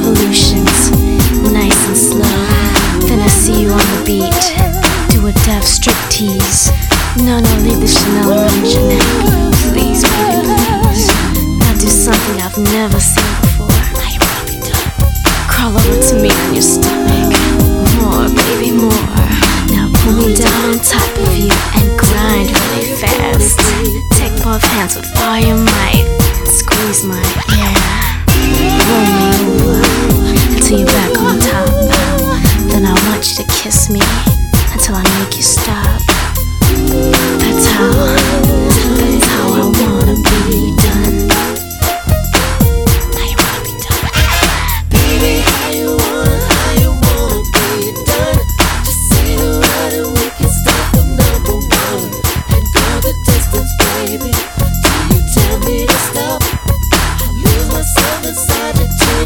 revolutions, nice and slow. Then I see you on the beat, do a deaf striptease. No, leave the Chanel around your neck. Please, baby, please. Now do something I've never seen before. Now you wanna be done. Crawl over to me on your stomach. More, baby, more. Now pull me down on top of you and grind really fast. Take both hands with all your might. Squeeze my roll me over until you're back on top. Then I want you to kiss me